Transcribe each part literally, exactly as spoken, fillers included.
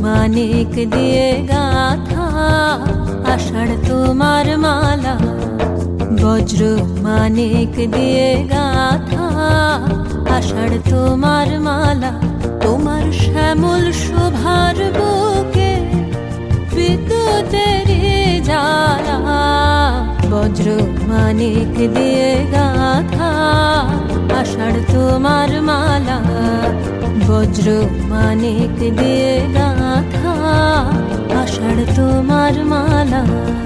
মানিক দিয়ে গাথা আষাঢ় তোমার মালা, বজ্র মানিক দিয়ে গাথা আষাঢ় তোমার মালা। তোমার শ্যামল শোভার বুকে বিদ্যুতের জ্বালা, বজ্র মানিক দিয়ে গাথা আষাঢ় তোমার মালা, বজ্র মানিক দিয়ে গাথা আষাঢ় তোমার মালা।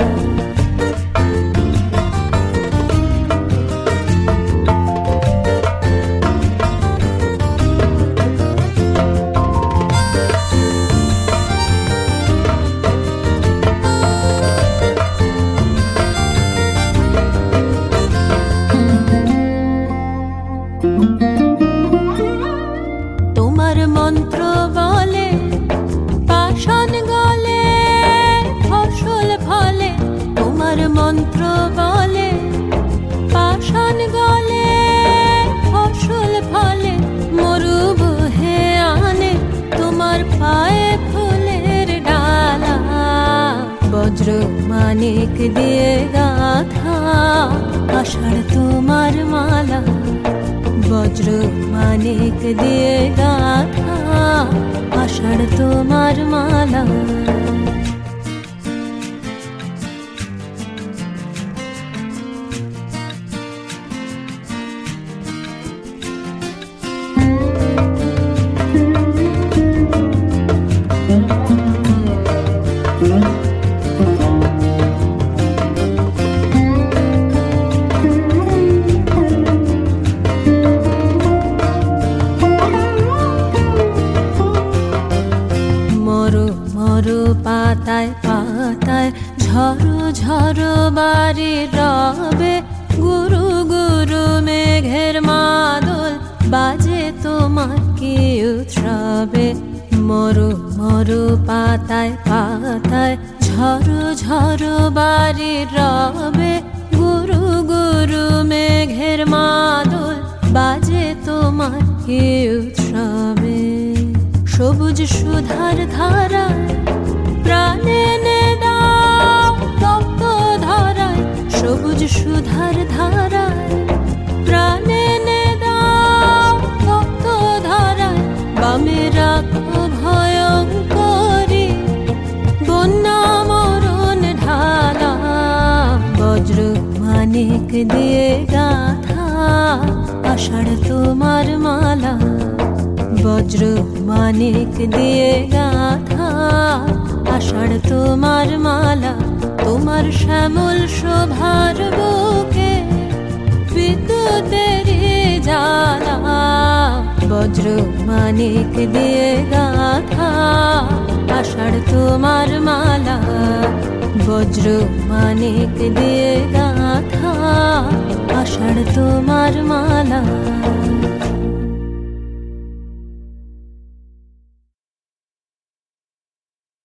তোমার মন্ত্র বলে পাষাণ গলে ফসল ফলে, তোমার মন্ত্র বলে পাষাণ গলে ফসল ফলে, মরু বহে আনে তোমার পায়ে ফুলের ডালা, বজ্র মানিক দিয়ে গাথা আষাঢ় তোমার মালা, বজ্র মানিক দিয়ে গাথা আষাঢ় তোমার মালা। মরু পাতায় পাতায় ঝড়ো ঝড়ো বাড়ি রবে, গুরু গুরু মেঘের মাদল বাজে তোমার কি উৎসবে। মরু মরু পাতায় পাতায় ঝড়ো ঝড়ো বাড়ি রবে, গুরু গুরু মেঘের মাদল বাজে তোমার কি উৎসবে। সবুজ সুধার ধারায় প্রাণে এনে দাও তপ্ত ধরায়, সবুজ সুধার ধারায় প্রাণে এনে দাও তপ্ত ধরায়, বামে রাখো ভয়ঙ্করী বন্যা মরণ ঢালা, বজ্র মানিক দিয়ে গাথা আষাঢ় তোমার মালা, বজ্র মানিক দিয়ে গাথা আষাঢ় তোমার মালা। তোমার শ্যামল শোভার বুকে বিদ্যুতের জ্বালা, বজ্র মানিক দিয়ে গাথা আষাঢ় তোমার মালা, বজ্র মানিক দিয়ে গাথা আষাঢ় তোমার মালা।